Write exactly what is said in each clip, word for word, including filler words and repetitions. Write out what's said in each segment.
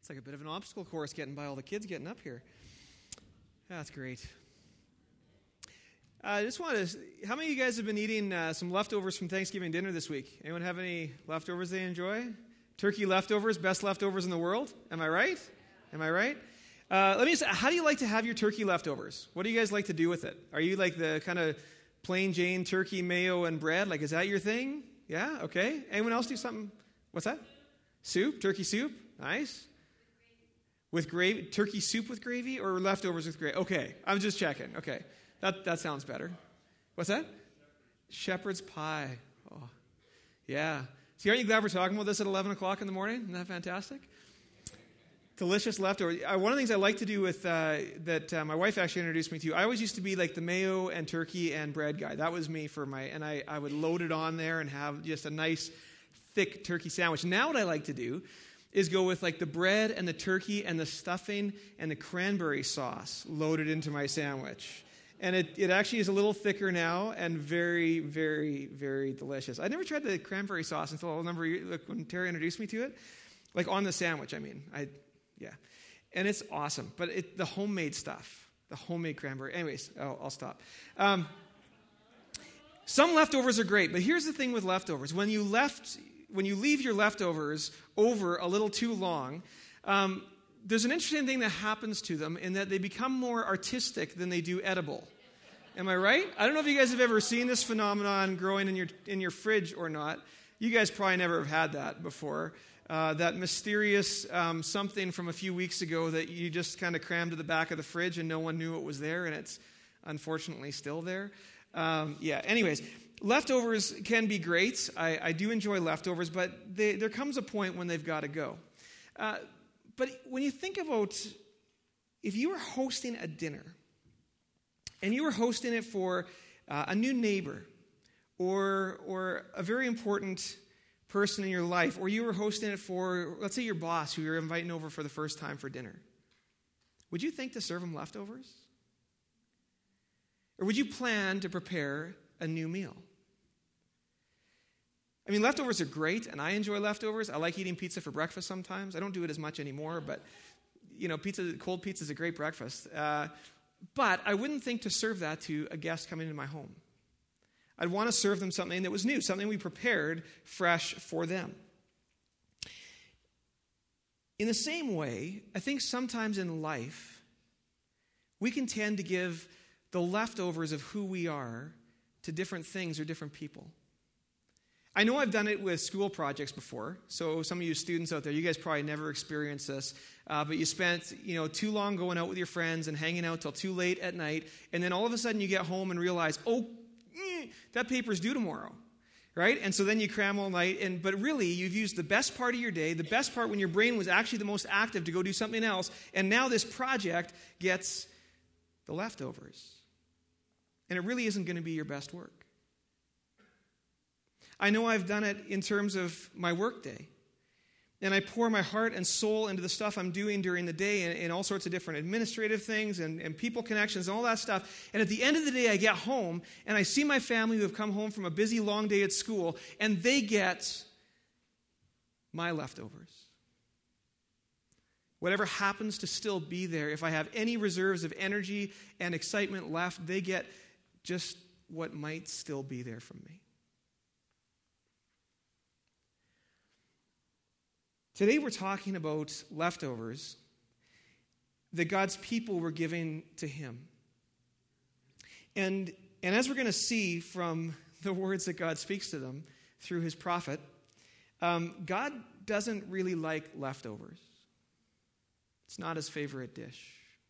It's like a bit of an obstacle course getting by all the kids getting up here. That's great. I uh, just want to, how many of you guys have been eating uh, some leftovers from Thanksgiving dinner this week? Anyone have any leftovers they enjoy? Turkey leftovers, best leftovers in the world. Am I right? Am I right? Uh, let me just, how do you like to have your turkey leftovers? What do you guys like to do with it? Are you like the kind of plain Jane turkey, mayo, and bread? Like, is that your thing? Yeah? Okay. Anyone else do something? What's that? Soup? Turkey soup? Nice. With gravy? Turkey soup with gravy or leftovers with gravy? Okay. I'm just checking. Okay. That that sounds better. What's that? Shepherd's pie. Oh, yeah. See, aren't you glad we're talking about this at eleven o'clock in the morning? Isn't that fantastic? Delicious leftovers. Uh, one of the things I like to do with uh, that uh, my wife actually introduced me to, I always used to be like the mayo and turkey and bread guy. That was me for my, and I, I would load it on there and have just a nice thick turkey sandwich. Now what I like to do is go with like the bread and the turkey and the stuffing and the cranberry sauce loaded into my sandwich. And it, it actually is a little thicker now and very, very, very delicious. I never tried the cranberry sauce until a number of years, like when Terry introduced me to it. Like on the sandwich, I mean. I, yeah. And it's awesome. But it, the homemade stuff, the homemade cranberry. Anyways, I'll, I'll stop. Um, some leftovers are great, but here's the thing with leftovers. When you left, when you leave your leftovers over a little too long, um, there's an interesting thing that happens to them in that they become more artistic than they do edible. Am I right? I don't know if you guys have ever seen this phenomenon growing in your in your fridge or not. You guys probably never have had that before. Uh, that mysterious um, something from a few weeks ago that you just kind of crammed to the back of the fridge and no one knew it was there, and it's unfortunately still there. Um, yeah, anyways, leftovers can be great. I, I do enjoy leftovers, but they, there comes a point when they've got to go. Uh, but when you think about if you were hosting a dinner and you were hosting it for uh, a new neighbor or or a very important person in your life, or you were hosting it for, let's say, your boss who you're inviting over for the first time for dinner, would you think to serve them leftovers? Or would you plan to prepare a new meal? I mean, leftovers are great, and I enjoy leftovers. I like eating pizza for breakfast sometimes. I don't do it as much anymore, but, you know, pizza, cold pizza is a great breakfast. Uh, but I wouldn't think to serve that to a guest coming into my home. I'd want to serve them something that was new, something we prepared fresh for them. In the same way, I think sometimes in life, we can tend to give the leftovers of who we are to different things or different people. I know I've done it with school projects before, so some of you students out there, you guys probably never experienced this, uh, but you spent, you know, too long going out with your friends and hanging out till too late at night, and then all of a sudden you get home and realize, oh, that paper's due tomorrow, right? And so then you cram all night, and but really you've used the best part of your day, the best part when your brain was actually the most active to go do something else, and now this project gets the leftovers. And it really isn't going to be your best work. I know I've done it in terms of my work day. And I pour my heart and soul into the stuff I'm doing during the day and, and all sorts of different administrative things and, and people connections and all that stuff. And at the end of the day, I get home and I see my family who have come home from a busy, long day at school, and they get my leftovers. Whatever happens to still be there, if I have any reserves of energy and excitement left, they get just what might still be there from me. Today we're talking about leftovers that God's people were giving to him. And, and as we're going to see from the words that God speaks to them through his prophet, um, God doesn't really like leftovers. It's not his favorite dish.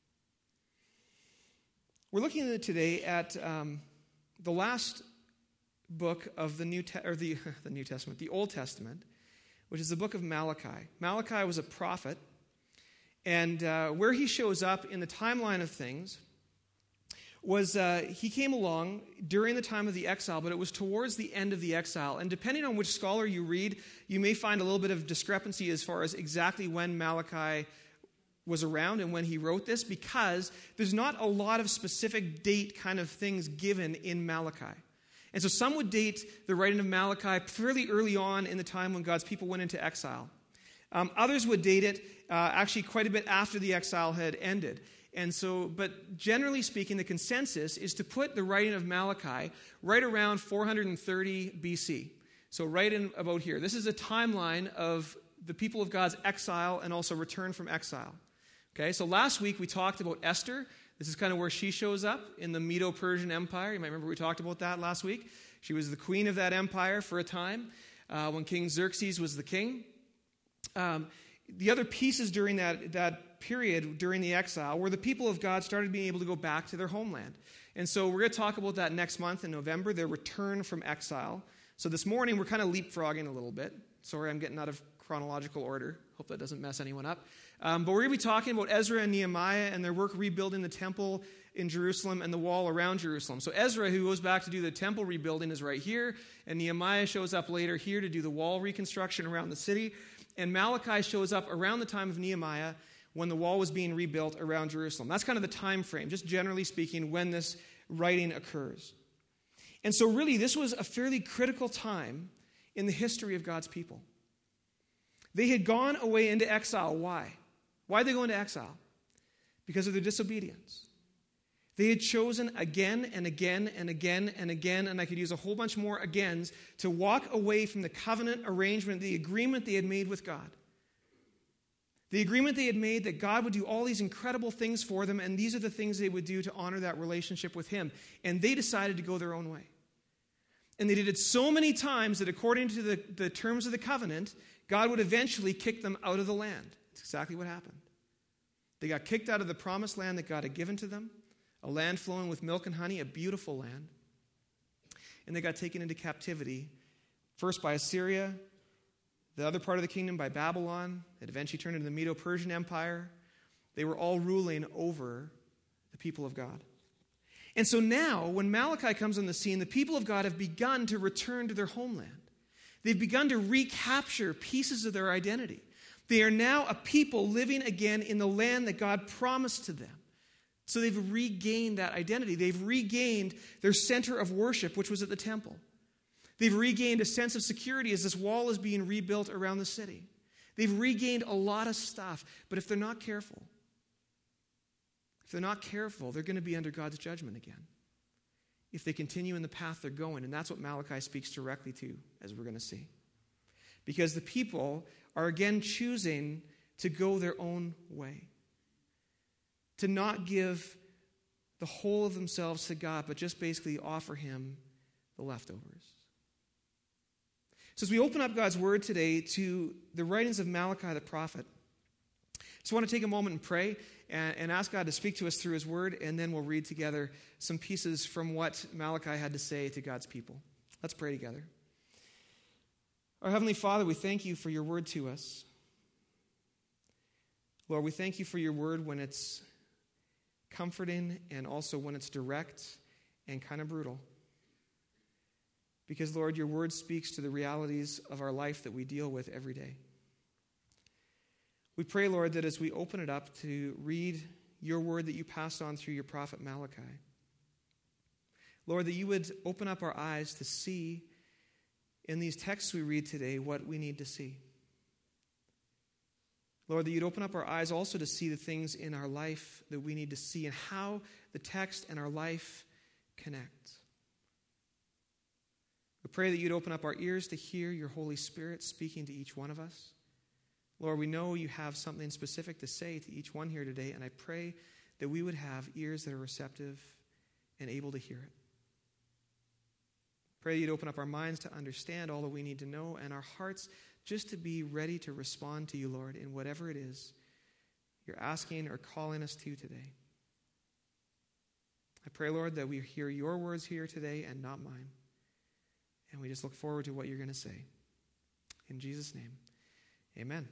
We're looking at today at um, the last book of the New Te- or the, the New Testament, the Old Testament, which is the book of Malachi. Malachi was a prophet, and uh, where he shows up in the timeline of things was uh, he came along during the time of the exile, but it was towards the end of the exile. And depending on which scholar you read, you may find a little bit of discrepancy as far as exactly when Malachi was around and when he wrote this, because there's not a lot of specific date kind of things given in Malachi. And so some would date the writing of Malachi fairly early on in the time when God's people went into exile. Um, others would date it uh, actually quite a bit after the exile had ended. And so, but generally speaking, the consensus is to put the writing of Malachi right around four hundred thirty B C. So right in about here. This is a timeline of the people of God's exile and also return from exile. Okay, so last week we talked about Esther. This is kind of where she shows up in the Medo-Persian Empire. You might remember we talked about that last week. She was the queen of that empire for a time uh, when King Xerxes was the king. Um, the other pieces during that, that period, during the exile, were the people of God started being able to go back to their homeland. And so we're going to talk about that next month in November, their return from exile. So this morning we're kind of leapfrogging a little bit. Sorry, I'm getting out of chronological order. Hope that doesn't mess anyone up. Um, but we're going to be talking about Ezra and Nehemiah and their work rebuilding the temple in Jerusalem and the wall around Jerusalem. So Ezra, who goes back to do the temple rebuilding, is right here. And Nehemiah shows up later here to do the wall reconstruction around the city. And Malachi shows up around the time of Nehemiah when the wall was being rebuilt around Jerusalem. That's kind of the time frame, just generally speaking, when this writing occurs. And so really, this was a fairly critical time in the history of God's people. They had gone away into exile. Why? Why did they go into exile? Because of their disobedience. They had chosen again and again and again and again, and I could use a whole bunch more agains, to walk away from the covenant arrangement, the agreement they had made with God. The agreement they had made that God would do all these incredible things for them, and these are the things they would do to honor that relationship with Him. And they decided to go their own way. And they did it so many times that according to the, the terms of the covenant, God would eventually kick them out of the land. That's exactly what happened. They got kicked out of the promised land that God had given to them, a land flowing with milk and honey, a beautiful land. And they got taken into captivity, first by Assyria, the other part of the kingdom by Babylon. It eventually turned into the Medo-Persian Empire. They were all ruling over the people of God. And so now, when Malachi comes on the scene, the people of God have begun to return to their homeland. They've begun to recapture pieces of their identity. They are now a people living again in the land that God promised to them. So they've regained that identity. They've regained their center of worship, which was at the temple. They've regained a sense of security as this wall is being rebuilt around the city. They've regained a lot of stuff, but if they're not careful, if they're not careful, they're going to be under God's judgment again if they continue in the path they're going. And that's what Malachi speaks directly to, as we're going to see. Because the people are again choosing to go their own way, to not give the whole of themselves to God, but just basically offer Him the leftovers. So as we open up God's Word today to the writings of Malachi the prophet, I just want to take a moment and pray and, and ask God to speak to us through His Word, and then we'll read together some pieces from what Malachi had to say to God's people. Let's pray together. Our Heavenly Father, we thank You for Your Word to us. Lord, we thank You for Your Word when it's comforting and also when it's direct and kind of brutal. Because, Lord, Your Word speaks to the realities of our life that we deal with every day. We pray, Lord, that as we open it up to read Your Word that You passed on through Your prophet Malachi, Lord, that You would open up our eyes to see in these texts we read today what we need to see. Lord, that You'd open up our eyes also to see the things in our life that we need to see and how the text and our life connect. We pray that You'd open up our ears to hear Your Holy Spirit speaking to each one of us. Lord, we know You have something specific to say to each one here today, and I pray that we would have ears that are receptive and able to hear it. Pray that You'd open up our minds to understand all that we need to know, and our hearts just to be ready to respond to You, Lord, in whatever it is You're asking or calling us to today. I pray, Lord, that we hear Your words here today and not mine. And we just look forward to what You're going to say. In Jesus' name, amen.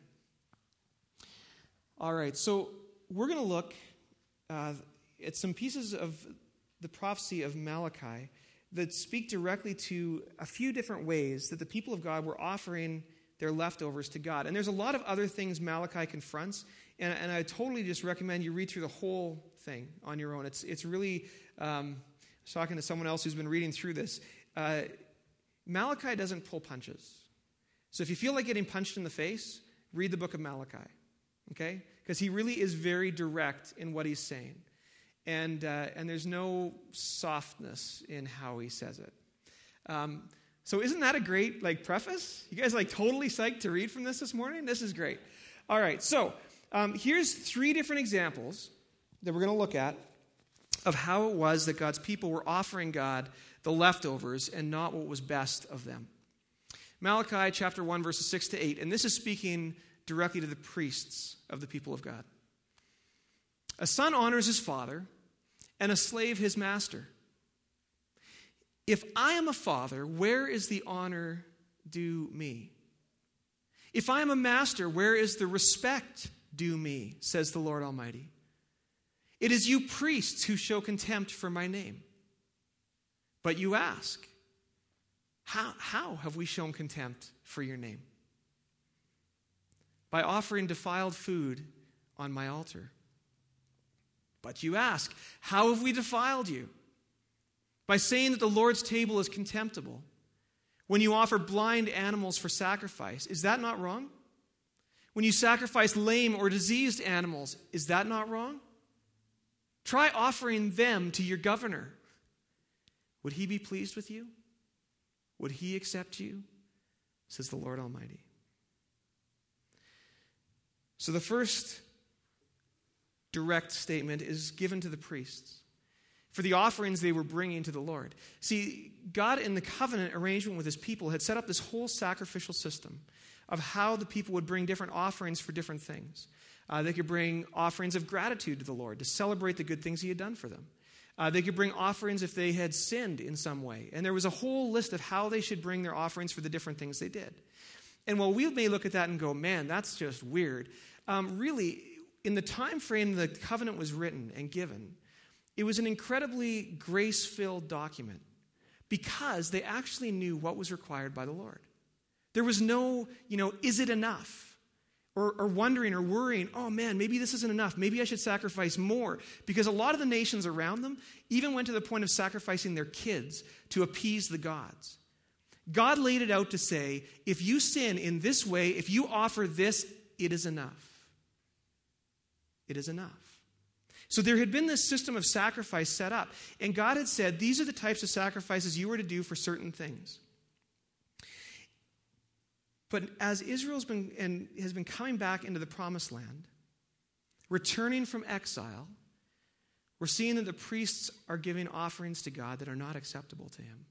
All right, so we're going to look uh, at some pieces of the prophecy of Malachi that speak directly to a few different ways that the people of God were offering their leftovers to God. And there's a lot of other things Malachi confronts, and, and I totally just recommend you read through the whole thing on your own. It's it's really, um, I was talking to someone else who's been reading through this. Uh, Malachi doesn't pull punches. So if you feel like getting punched in the face, read the book of Malachi, okay? Because he really is very direct in what he's saying. And uh, and there's no softness in how he says it. Um, so isn't that a great like preface? You guys like totally psyched to read from this this morning? This is great. All right, so um, here's three different examples that we're going to look at of how it was that God's people were offering God the leftovers and not what was best of them. Malachi chapter one, verses six to eight, and this is speaking directly to the priests of the people of God. A son honors his father, and a slave his master. If I am a father, where is the honor due me? If I am a master, where is the respect due me, says the Lord Almighty? It is you priests who show contempt for my name. But you ask, how, how have we shown contempt for your name? By offering defiled food on my altar. But you ask, how have we defiled you? By saying that the Lord's table is contemptible. When you offer blind animals for sacrifice, is that not wrong? When you sacrifice lame or diseased animals, is that not wrong? Try offering them to your governor. Would he be pleased with you? Would he accept you? Says the Lord Almighty. So the first direct statement is given to the priests for the offerings they were bringing to the Lord. See, God in the covenant arrangement with his people had set up this whole sacrificial system of how the people would bring different offerings for different things. Uh, they could bring offerings of gratitude to the Lord to celebrate the good things he had done for them. Uh, they could bring offerings if they had sinned in some way. And there was a whole list of how they should bring their offerings for the different things they did. And while we may look at that and go, man, that's just weird, um, really, in the time frame the covenant was written and given, it was an incredibly grace-filled document because they actually knew what was required by the Lord. There was no, you know, is it enough? Or, or wondering or worrying, oh man, maybe this isn't enough. Maybe I should sacrifice more. Because a lot of the nations around them even went to the point of sacrificing their kids to appease the gods. God laid it out to say, if you sin in this way, if you offer this, it is enough. It is enough. So there had been this system of sacrifice set up. And God had said, these are the types of sacrifices you were to do for certain things. But as Israel's been and has been coming back into the promised land, returning from exile, we're seeing that the priests are giving offerings to God that are not acceptable to him.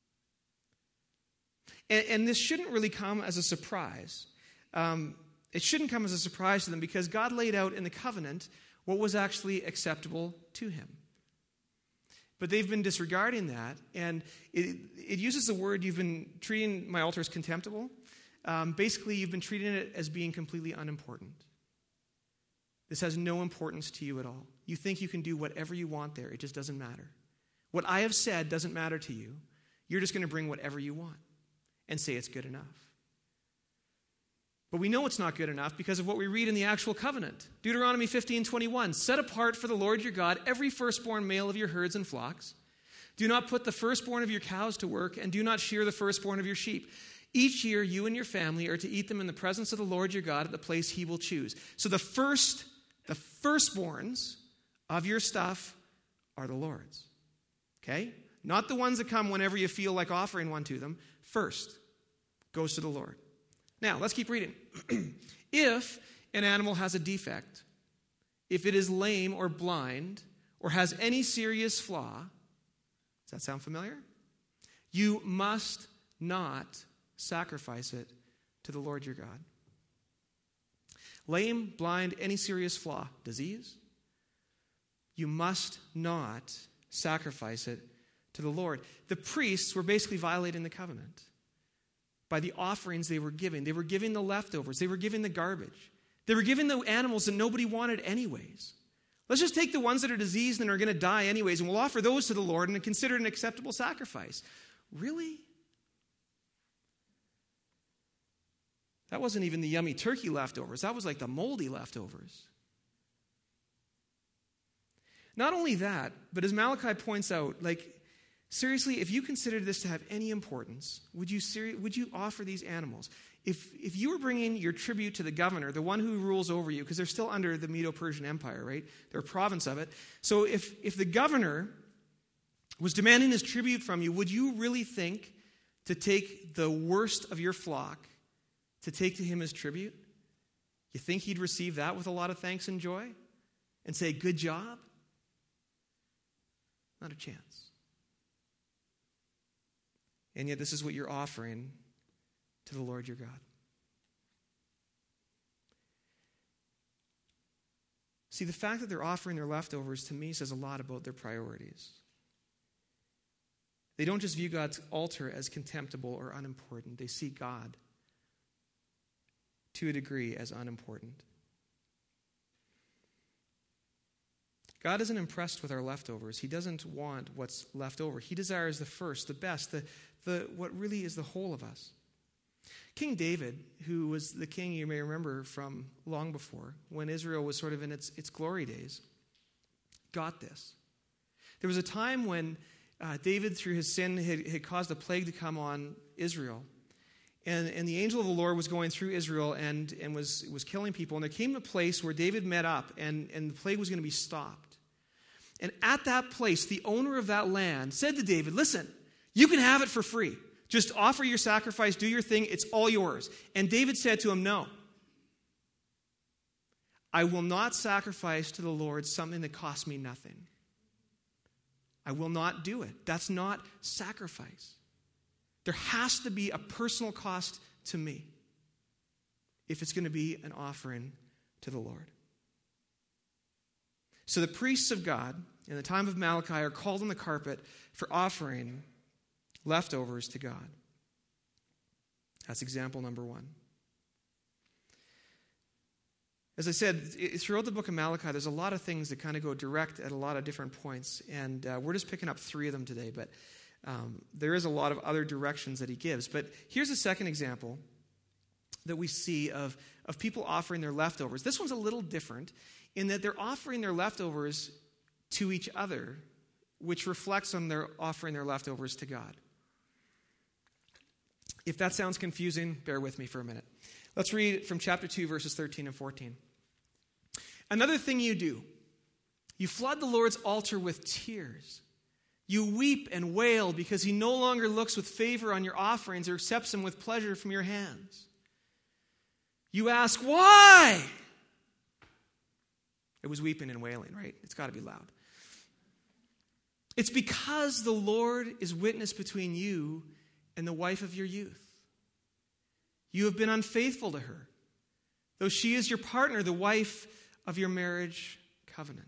And, and this shouldn't really come as a surprise. Um, it shouldn't come as a surprise to them because God laid out in the covenant what was actually acceptable to him. But they've been disregarding that, and it, it uses the word, you've been treating my altar as contemptible. Um, basically, you've been treating it as being completely unimportant. This has no importance to you at all. You think you can do whatever you want there. It just doesn't matter. What I have said doesn't matter to you. You're just going to bring whatever you want and say it's good enough. But we know it's not good enough because of what we read in the actual covenant. Deuteronomy fifteen twenty-one, set apart for the Lord your God every firstborn male of your herds and flocks. Do not put the firstborn of your cows to work, and do not shear the firstborn of your sheep. Each year, you and your family are to eat them in the presence of the Lord your God at the place he will choose. So the first, the firstborns of your stuff are the Lord's. Okay? Not the ones that come whenever you feel like offering one to them. First goes to the Lord. Now, let's keep reading. If an animal has a defect, if it is lame or blind, or has any serious flaw, does that sound familiar? You must not sacrifice it to the Lord your God. Lame, blind, any serious flaw, disease, you must not sacrifice it to the Lord. The priests were basically violating the covenant by the offerings they were giving. They were giving the leftovers. They were giving the garbage. They were giving the animals that nobody wanted anyways. Let's just take the ones that are diseased and are going to die anyways, and we'll offer those to the Lord and consider it an acceptable sacrifice. Really? That wasn't even the yummy turkey leftovers. That was like the moldy leftovers. Not only that, but as Malachi points out, like Seriously, if you considered this to have any importance, would you seri- would you offer these animals? If if you were bringing your tribute to the governor, the one who rules over you, because they're still under the Medo-Persian Empire, right? They're a province of it. So if, if the governor was demanding his tribute from you, would you really think to take the worst of your flock to take to him as tribute? You think he'd receive that with a lot of thanks and joy? And say, good job? Not a chance. And yet this is what you're offering to the Lord your God. See, the fact that they're offering their leftovers to me says a lot about their priorities. They don't just view God's altar as contemptible or unimportant. They see God, to a degree, as unimportant. God isn't impressed with our leftovers. He doesn't want what's left over. He desires the first, the best, the, the what really is the whole of us. King David, who was the king you may remember from long before, when Israel was sort of in its, its glory days, got this. There was a time when uh, David, through his sin, had, had caused a plague to come on Israel. And, and the angel of the Lord was going through Israel and, and was, was killing people. And there came a place where David met up, and, and the plague was going to be stopped. And at that place, the owner of that land said to David, listen, you can have it for free. Just offer your sacrifice, do your thing, it's all yours. And David said to him, no. I will not sacrifice to the Lord something that costs me nothing. I will not do it. That's not sacrifice. There has to be a personal cost to me if it's going to be an offering to the Lord. So the priests of God in the time of Malachi are called on the carpet for offering leftovers to God. That's example number one. As I said, throughout the book of Malachi, there's a lot of things that kind of go direct at a lot of different points, and uh, we're just picking up three of them today, but um, there is a lot of other directions that he gives. But here's a second example that we see of, of people offering their leftovers. This one's a little different in that they're offering their leftovers to each other, which reflects on their offering their leftovers to God. If that sounds confusing, bear with me for a minute. Let's read from chapter two, verses thirteen and fourteen. Another thing you do, you flood the Lord's altar with tears. You weep and wail because he no longer looks with favor on your offerings or accepts them with pleasure from your hands. You ask, why? It was weeping and wailing, right? It's got to be loud. It's because the Lord is witness between you and the wife of your youth. You have been unfaithful to her, though she is your partner, the wife of your marriage covenant.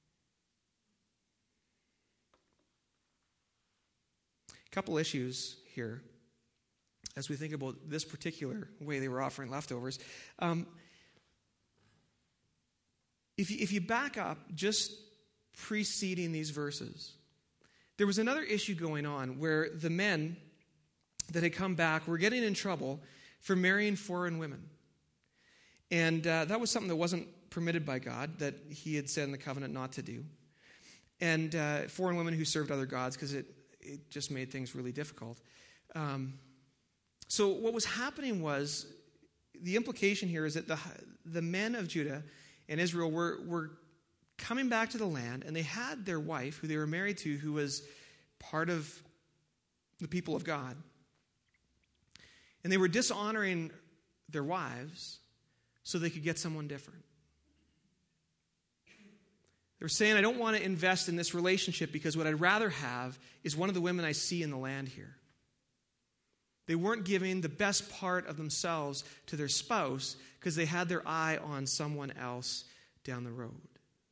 A couple issues here as we think about this particular way they were offering leftovers. Um, if, you, if you back up just preceding these verses, there was another issue going on where the men that had come back were getting in trouble for marrying foreign women. And uh, that was something that wasn't permitted by God, that he had said in the covenant not to do. And uh, foreign women who served other gods, because it, it just made things really difficult. Um, so what was happening was, the implication here is that the, the men of Judah and Israel were, were coming back to the land, and they had their wife, who they were married to, who was part of the people of God. And they were dishonoring their wives so they could get someone different. They were saying, I don't want to invest in this relationship because what I'd rather have is one of the women I see in the land here. They weren't giving the best part of themselves to their spouse because they had their eye on someone else down the road.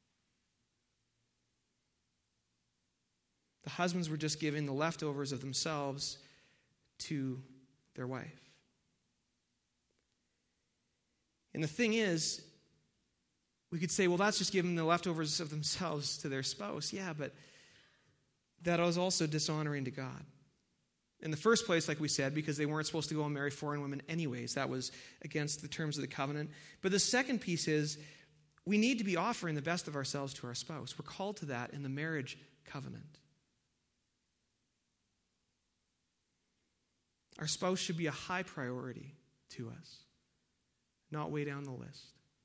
The husbands were just giving the leftovers of themselves to their wife. And the thing is, we could say, well, that's just giving the leftovers of themselves to their spouse. Yeah, but that was also dishonoring to God. In the first place, like we said, because they weren't supposed to go and marry foreign women anyways. That was against the terms of the covenant. But the second piece is, we need to be offering the best of ourselves to our spouse. We're called to that in the marriage covenant. Our spouse should be a high priority to us, not way down the list.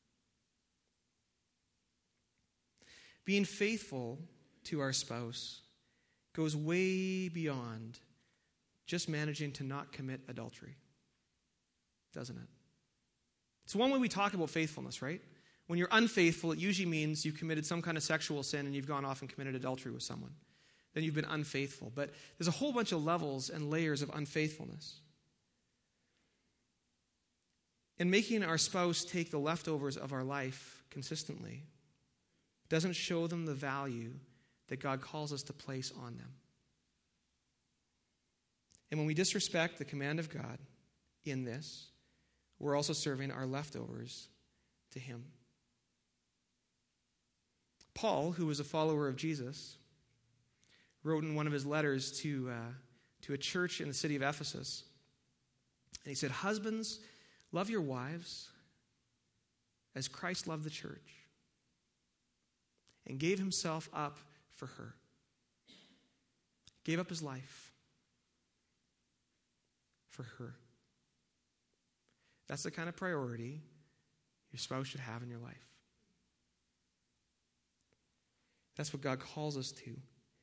Being faithful to our spouse goes way beyond just managing to not commit adultery, doesn't it? It's one way we talk about faithfulness, right? When you're unfaithful, it usually means you committed some kind of sexual sin and you've gone off and committed adultery with someone. Then you've been unfaithful. But there's a whole bunch of levels and layers of unfaithfulness. And making our spouse take the leftovers of our life consistently doesn't show them the value that God calls us to place on them. And when we disrespect the command of God in this, we're also serving our leftovers to him. Paul, who was a follower of Jesus, wrote in one of his letters to, uh, to a church in the city of Ephesus, and he said, "Husbands, love your wives as Christ loved the church and gave himself up for her." Gave up his life for her. That's the kind of priority your spouse should have in your life. That's what God calls us to.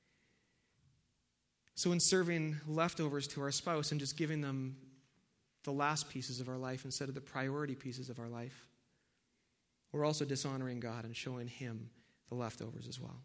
So in serving leftovers to our spouse and just giving them the last pieces of our life instead of the priority pieces of our life, we're also dishonoring God and showing him the leftovers as well.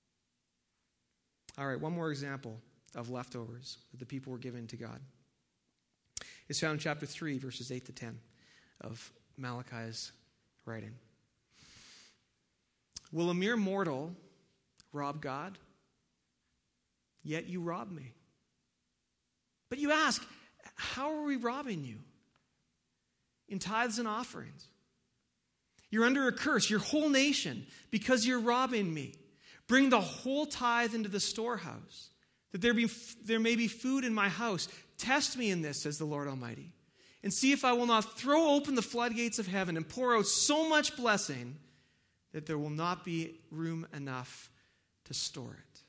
All right, one more example of leftovers that the people were given to God. It's found in chapter three, verses eight to ten of Malachi's writing. "Will a mere mortal rob God? Yet you rob me. But you ask, how are we robbing you? In tithes and offerings. You're under a curse, your whole nation, because you're robbing me. Bring the whole tithe into the storehouse, that there be there may be food in my house. Test me in this, says the Lord Almighty, and see if I will not throw open the floodgates of heaven and pour out so much blessing that there will not be room enough to store it."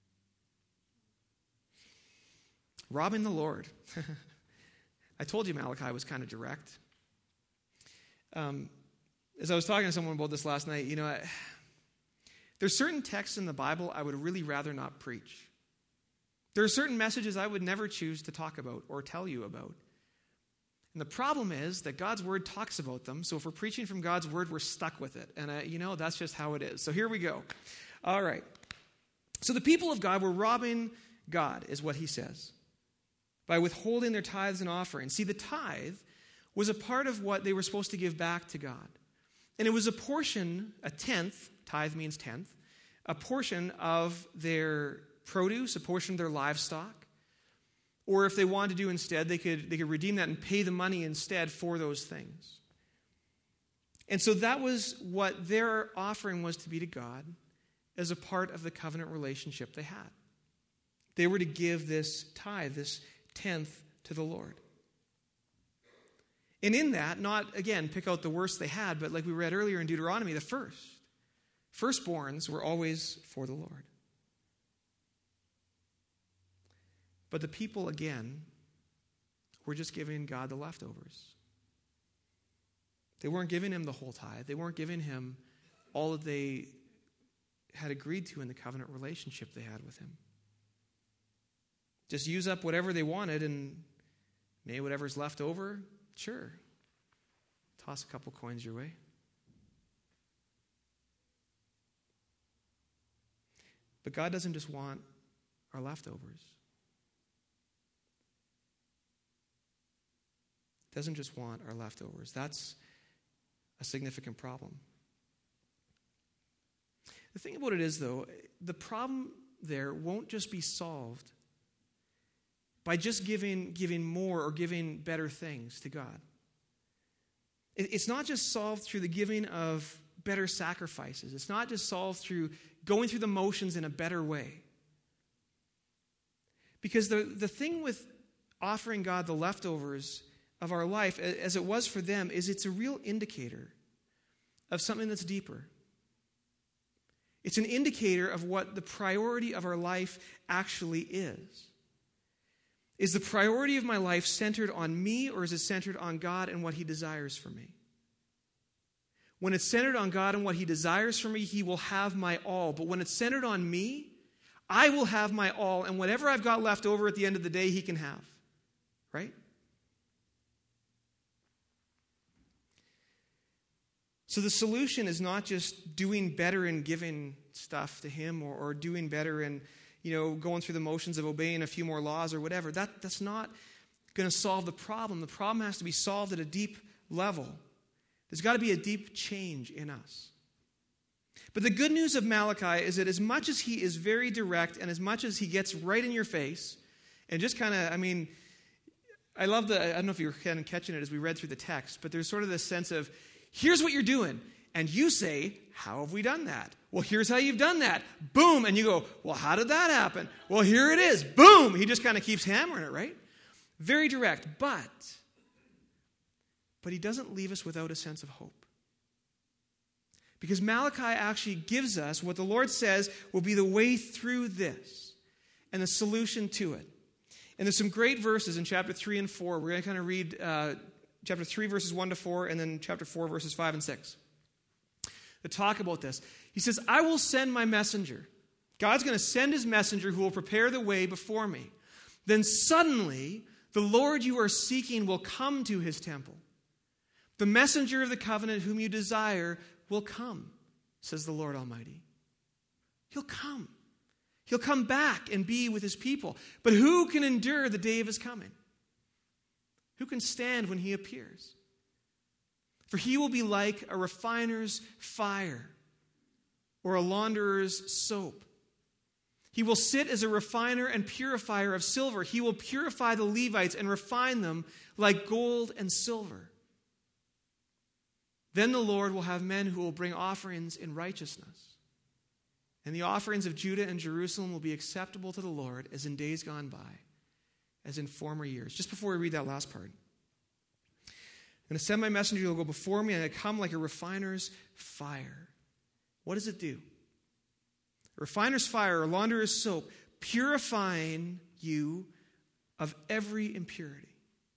Robbing the Lord. I told you Malachi was kind of direct. Um, as I was talking to someone about this last night, you know, I, there's certain texts in the Bible I would really rather not preach. There are certain messages I would never choose to talk about or tell you about. And the problem is that God's word talks about them, so if we're preaching from God's word, we're stuck with it. And, uh, you know, that's just how it is. So here we go. All right. So the people of God were robbing God, is what he says, by withholding their tithes and offerings. See, the tithe was a part of what they were supposed to give back to God. And it was a portion, a tenth, tithe means tenth, a portion of their produce, a portion of their livestock. Or if they wanted to do instead, they could, they could redeem that and pay the money instead for those things. And so that was what their offering was to be to God as a part of the covenant relationship they had. They were to give this tithe, this tenth, to the Lord. And in that, not, again, pick out the worst they had, but like we read earlier in Deuteronomy, the first. Firstborns were always for the Lord. But the people, again, were just giving God the leftovers. They weren't giving him the whole tithe. They weren't giving him all that they had agreed to in the covenant relationship they had with him. Just use up whatever they wanted, and maybe whatever's left over, sure. Toss a couple coins your way. But God doesn't just want our leftovers. Doesn't just want our leftovers. That's a significant problem. The thing about it is, though, the problem there won't just be solved by just giving, giving more or giving better things to God. It's not just solved through the giving of better sacrifices. It's not just solved through going through the motions in a better way. Because the, the thing with offering God the leftovers of our life, as it was for them, is it's a real indicator of something that's deeper. It's an indicator of what the priority of our life actually is. Is the priority of my life centered on me, or is it centered on God and what he desires for me? When it's centered on God and what he desires for me, he will have my all. But when it's centered on me, I will have my all, and whatever I've got left over at the end of the day, he can have. Right? So the solution is not just doing better and giving stuff to him, or, or doing better and, you know, going through the motions of obeying a few more laws or whatever. That, that's not going to solve the problem. The problem has to be solved at a deep level. There's got to be a deep change in us. But the good news of Malachi is that as much as he is very direct and as much as he gets right in your face and just kind of, I mean, I love the, I don't know if you were kind of catching it as we read through the text, but there's sort of this sense of, here's what you're doing. And you say, how have we done that? Well, here's how you've done that. Boom. And you go, well, how did that happen? Well, here it is. Boom. He just kind of keeps hammering it, right? Very direct. But, but he doesn't leave us without a sense of hope. Because Malachi actually gives us what the Lord says will be the way through this and the solution to it. And there's some great verses in chapter three and four. We're going to kind of read uh, chapter three, verses one to four, and then chapter four, verses five and six. That talk about this. He says, I will send my messenger. God's going to send his messenger who will prepare the way before me. Then suddenly, the Lord you are seeking will come to his temple. The messenger of the covenant whom you desire will come, says the Lord Almighty. He'll come. He'll come back and be with his people. But who can endure the day of his coming? Who can stand when he appears? For he will be like a refiner's fire or a launderer's soap. He will sit as a refiner and purifier of silver. He will purify the Levites and refine them like gold and silver. Then the Lord will have men who will bring offerings in righteousness. And the offerings of Judah and Jerusalem will be acceptable to the Lord as in days gone by, as in former years. Just before we read that last part. I'm going to send my messenger who will go before me, and I come like a refiner's fire. What does it do? A refiner's fire, or launderer's soap, purifying you of every impurity.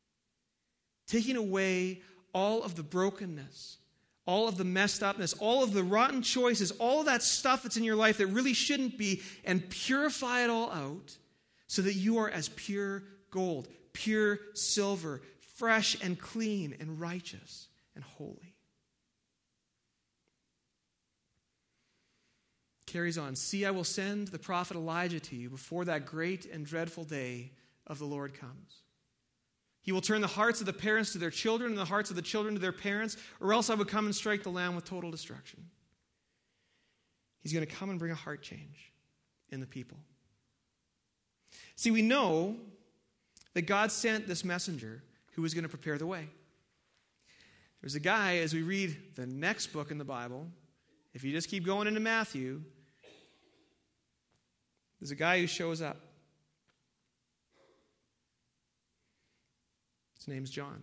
Taking away all of the brokenness, all of the messed upness, all of the rotten choices, all of that stuff that's in your life that really shouldn't be, and purify it all out so that you are as pure gold, pure silver, fresh and clean and righteous and holy. Carries on. See, I will send the prophet Elijah to you before that great and dreadful day of the Lord comes. He will turn the hearts of the parents to their children and the hearts of the children to their parents, or else I would come and strike the land with total destruction. He's going to come and bring a heart change in the people. See, we know that God sent this messenger who was going to prepare the way. There's a guy, as we read the next book in the Bible, if you just keep going into Matthew, there's a guy who shows up. His name's John.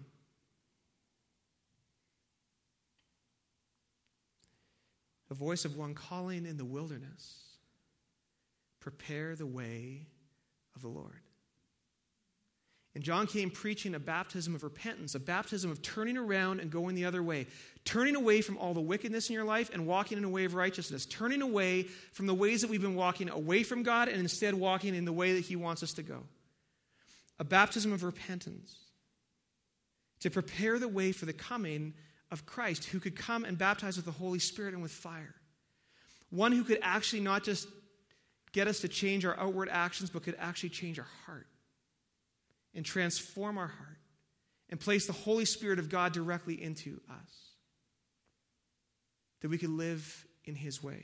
The voice of one calling in the wilderness, prepare the way of the Lord. And John came preaching a baptism of repentance, a baptism of turning around and going the other way, turning away from all the wickedness in your life and walking in a way of righteousness, turning away from the ways that we've been walking away from God and instead walking in the way that he wants us to go. A baptism of repentance to prepare the way for the coming of Christ, who could come and baptize with the Holy Spirit and with fire. One who could actually not just get us to change our outward actions, but could actually change our heart and transform our heart and place the Holy Spirit of God directly into us, that we could live in his way.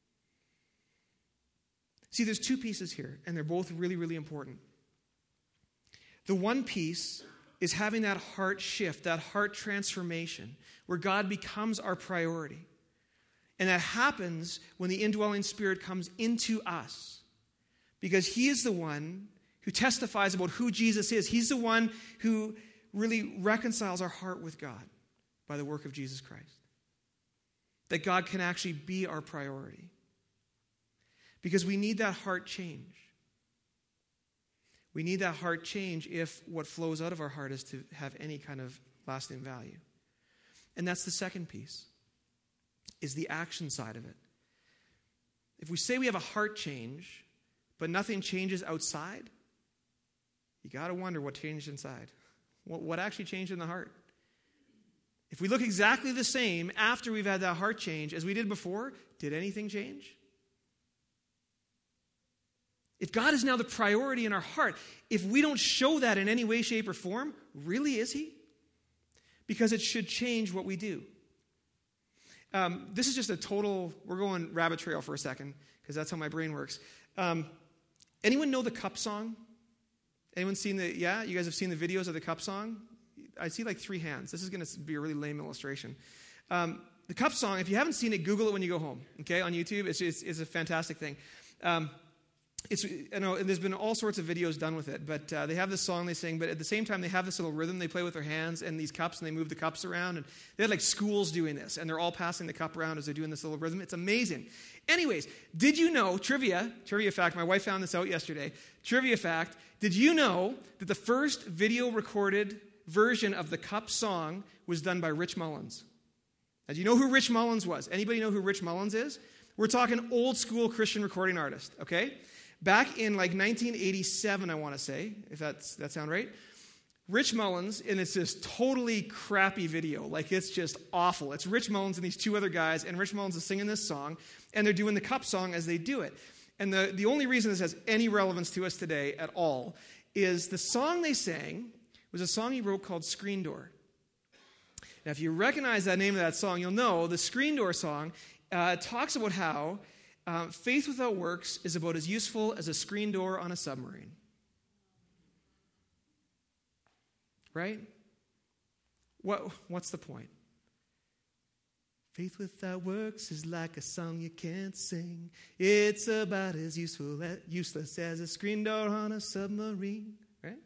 See, there's two pieces here, and they're both really, really important. The one piece is having that heart shift, that heart transformation, where God becomes our priority. And that happens when the indwelling Spirit comes into us, because he is the one who testifies about who Jesus is. He's the one who really reconciles our heart with God by the work of Jesus Christ. That God can actually be our priority. Because we need that heart change. We need that heart change if what flows out of our heart is to have any kind of lasting value. And that's the second piece, is the action side of it. If we say we have a heart change, but nothing changes outside, you got to wonder what changed inside. What, what actually changed in the heart? If we look exactly the same after we've had that heart change as we did before, did anything change? If God is now the priority in our heart, if we don't show that in any way, shape, or form, really is he? Because it should change what we do. Um, this is just a total, we're going rabbit trail for a second, because that's how my brain works. Um, anyone know the Cup song? Anyone seen the, yeah? You guys have seen the videos of the Cup song? I see like three hands. This is going to be a really lame illustration. Um, the Cup song, if you haven't seen it, Google it when you go home, okay, on YouTube. It's, it's, it's a fantastic thing. Um, It's, you know, and there's been all sorts of videos done with it, but uh, they have this song they sing, but at the same time they have this little rhythm they play with their hands and these cups, and they move the cups around, and they had like schools doing this, and they're all passing the cup around as they're doing this little rhythm. It's amazing. Anyways, did you know, trivia, trivia fact, my wife found this out yesterday, trivia fact, did you know that the first video recorded version of the Cup song was done by Rich Mullins? Now, do you know who Rich Mullins was? Anybody know who Rich Mullins is? We're talking old school Christian recording artist, okay? Back in like nineteen eighty-seven, I want to say, if that's that sound right, Rich Mullins, and it's this totally crappy video. Like, it's just awful. It's Rich Mullins and these two other guys, and Rich Mullins is singing this song, and they're doing the Cup song as they do it. And the, the only reason this has any relevance to us today at all is the song they sang was a song he wrote called Screen Door. Now, if you recognize that name of that song, you'll know the Screen Door song uh, talks about how Uh, faith without works is about as useful as a screen door on a submarine. Right? What, what's the point? Faith without works is like a song you can't sing. It's about as useful, useless as a screen door on a submarine. Right?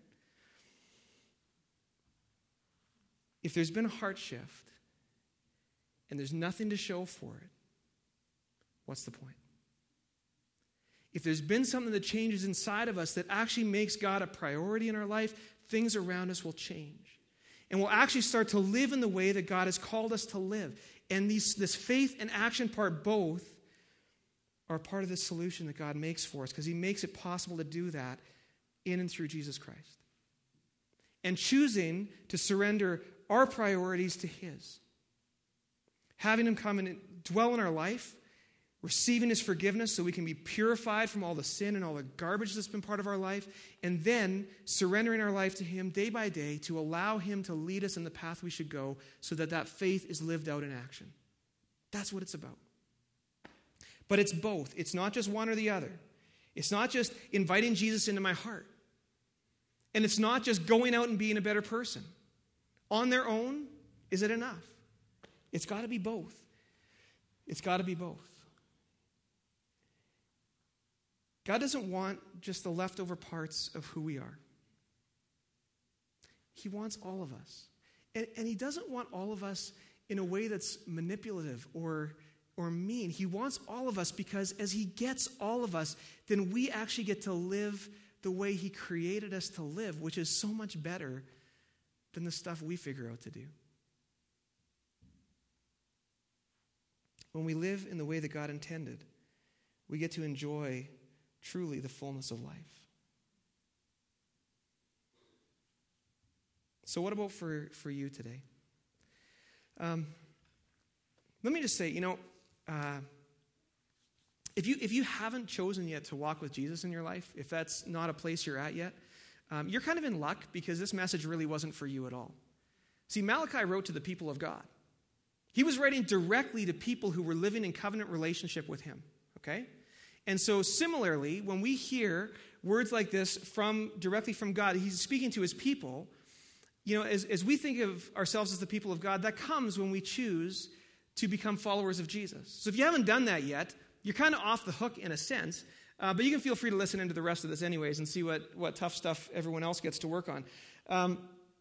If there's been a heart shift and there's nothing to show for it, what's the point? If there's been something that changes inside of us that actually makes God a priority in our life, things around us will change. And we'll actually start to live in the way that God has called us to live. And these, this faith and action part both are part of the solution that God makes for us, because he makes it possible to do that in and through Jesus Christ. And choosing to surrender our priorities to his. Having him come and dwell in our life, receiving his forgiveness so we can be purified from all the sin and all the garbage that's been part of our life, and then surrendering our life to him day by day to allow him to lead us in the path we should go so that that faith is lived out in action. That's what it's about. But it's both. It's not just one or the other. It's not just inviting Jesus into my heart. And it's not just going out and being a better person. On their own, is it enough? It's got to be both. It's got to be both. God doesn't want just the leftover parts of who we are. He wants all of us. And, and he doesn't want all of us in a way that's manipulative or, or mean. He wants all of us because as he gets all of us, then we actually get to live the way he created us to live, which is so much better than the stuff we figure out to do. When we live in the way that God intended, we get to enjoy truly the fullness of life. So what about for, for you today? Um, let me just say, you know, uh, if you if you haven't chosen yet to walk with Jesus in your life, if that's not a place you're at yet, um, you're kind of in luck because this message really wasn't for you at all. See, Malachi wrote to the people of God. He was writing directly to people who were living in covenant relationship with him, okay? And so similarly, when we hear words like this from directly from God, he's speaking to his people. You know, as, as we think of ourselves as the people of God, that comes when we choose to become followers of Jesus. So if you haven't done that yet, you're kind of off the hook in a sense, uh, but you can feel free to listen into the rest of this anyways and see what, what tough stuff everyone else gets to work on. Um,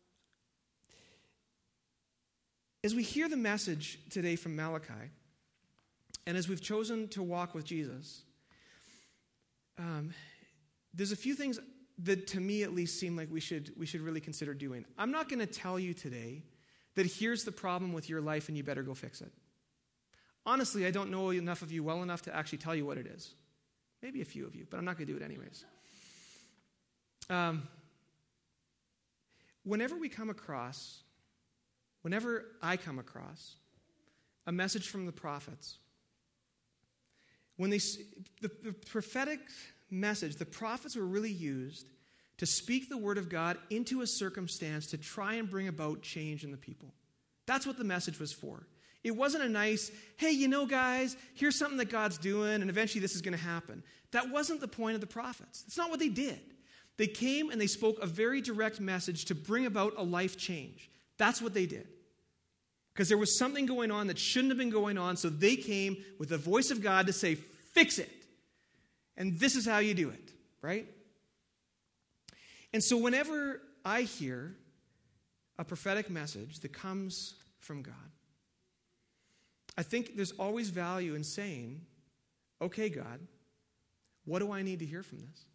as we hear the message today from Malachi, and as we've chosen to walk with Jesus, Um, there's a few things that to me at least seem like we should, we should really consider doing. I'm not going to tell you today that here's the problem with your life and you better go fix it. Honestly, I don't know enough of you well enough to actually tell you what it is. Maybe a few of you, but I'm not going to do it anyways. Um, whenever we come across, whenever I come across a message from the prophets, when they, the, the prophetic message, the prophets were really used to speak the word of God into a circumstance to try and bring about change in the people. That's what the message was for. It wasn't a nice, hey, you know, guys, here's something that God's doing, and eventually this is going to happen. That wasn't the point of the prophets. That's not what they did. They came and they spoke a very direct message to bring about a life change. That's what they did. Because there was something going on that shouldn't have been going on, so they came with the voice of God to say, fix it. And this is how you do it, right? And so whenever I hear a prophetic message that comes from God, I think there's always value in saying, okay, God, what do I need to hear from this?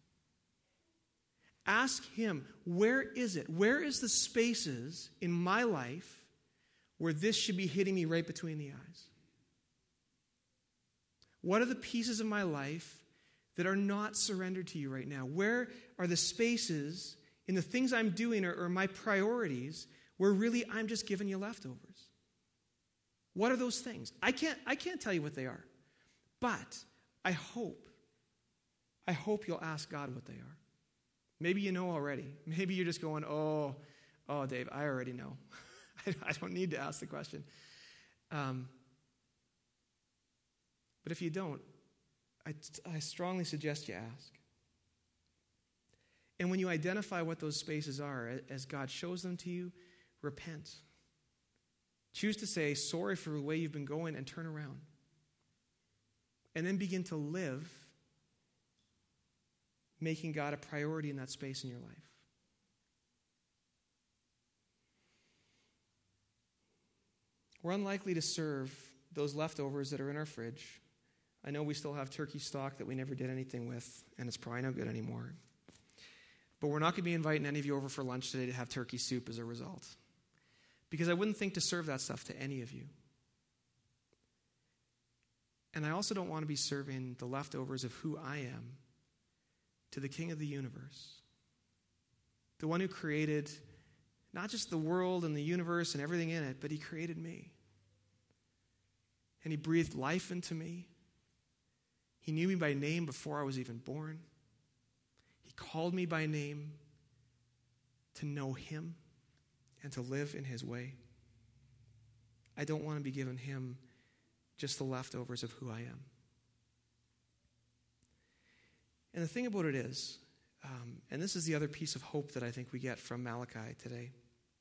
Ask him, where is it? Where is the spaces in my life where this should be hitting me right between the eyes? What are the pieces of my life that are not surrendered to you right now? Where are the spaces in the things I'm doing or, or my priorities where really I'm just giving you leftovers? What are those things? I can't, I can't tell you what they are. But I hope, I hope you'll ask God what they are. Maybe you know already. Maybe you're just going, oh, oh, Dave, I already know. I don't need to ask the question. Um, but if you don't, I, I strongly suggest you ask. And when you identify what those spaces are, as God shows them to you, repent. Choose to say sorry for the way you've been going and turn around. And then begin to live making God a priority in that space in your life. We're unlikely to serve those leftovers that are in our fridge. I know we still have turkey stock that we never did anything with, and it's probably no good anymore. But we're not going to be inviting any of you over for lunch today to have turkey soup as a result. Because I wouldn't think to serve that stuff to any of you. And I also don't want to be serving the leftovers of who I am to the King of the universe. The one who created not just the world and the universe and everything in it, but he created me. And he breathed life into me. He knew me by name before I was even born. He called me by name to know him and to live in his way. I don't want to be giving him just the leftovers of who I am. And the thing about it is, um, and this is the other piece of hope that I think we get from Malachi today.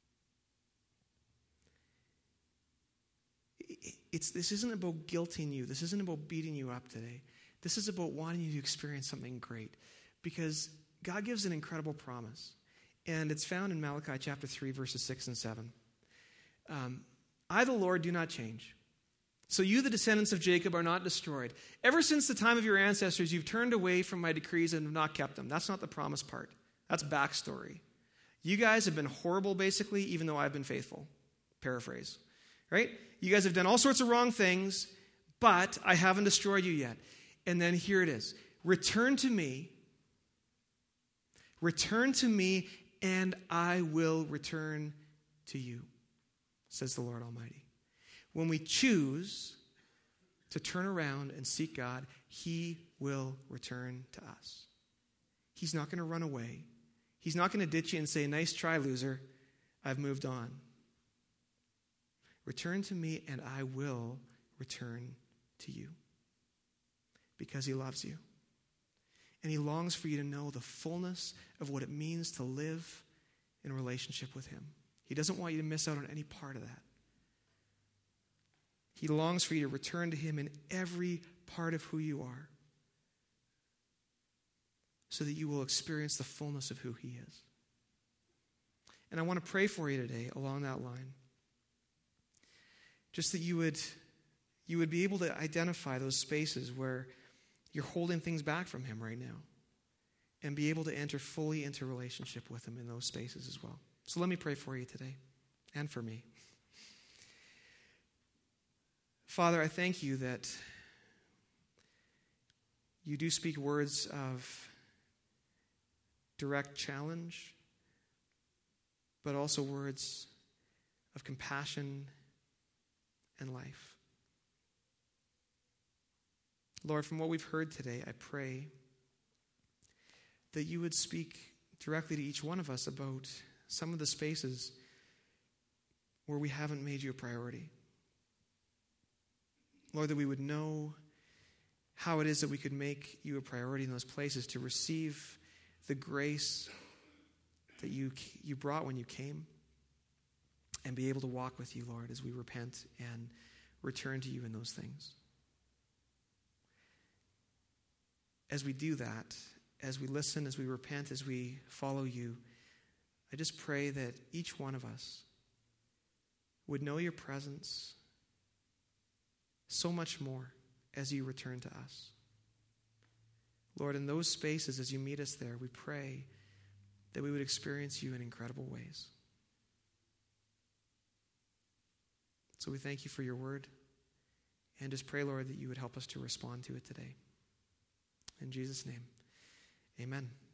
It's, this isn't about guilting you. This isn't about beating you up today. This is about wanting you to experience something great. Because God gives an incredible promise. And it's found in Malachi chapter three, verses six and seven. Um, I, the Lord, do not change. So you, the descendants of Jacob, are not destroyed. Ever since the time of your ancestors, you've turned away from my decrees and have not kept them. That's not the promise part. That's backstory. You guys have been horrible, basically, even though I've been faithful. Paraphrase. Right? You guys have done all sorts of wrong things, but I haven't destroyed you yet. And then here it is. Return to me. Return to me, and I will return to you, says the Lord Almighty. When we choose to turn around and seek God, he will return to us. He's not going to run away. He's not going to ditch you and say, nice try, loser. I've moved on. Return to me, and I will return to you. Because he loves you. And he longs for you to know the fullness of what it means to live in relationship with him. He doesn't want you to miss out on any part of that. He longs for you to return to him in every part of who you are, so that you will experience the fullness of who he is. And I want to pray for you today along that line. Just that you would, you would be able to identify those spaces where you're holding things back from him right now. and be able to enter fully into relationship with him in those spaces as well. So let me pray for you today and for me. Father, I thank you that you do speak words of direct challenge, but also words of compassion and life. Lord, from what we've heard today, I pray that you would speak directly to each one of us about some of the spaces where we haven't made you a priority. Lord, that we would know how it is that we could make you a priority in those places to receive the grace that you, you brought when you came, and be able to walk with you, Lord, as we repent and return to you in those things. As we do that, as we listen, as we repent, as we follow you, I just pray that each one of us would know your presence so much more as you return to us. Lord, in those spaces, as you meet us there, we pray that we would experience you in incredible ways. So we thank you for your word, and just pray, Lord, that you would help us to respond to it today. In Jesus' name, amen.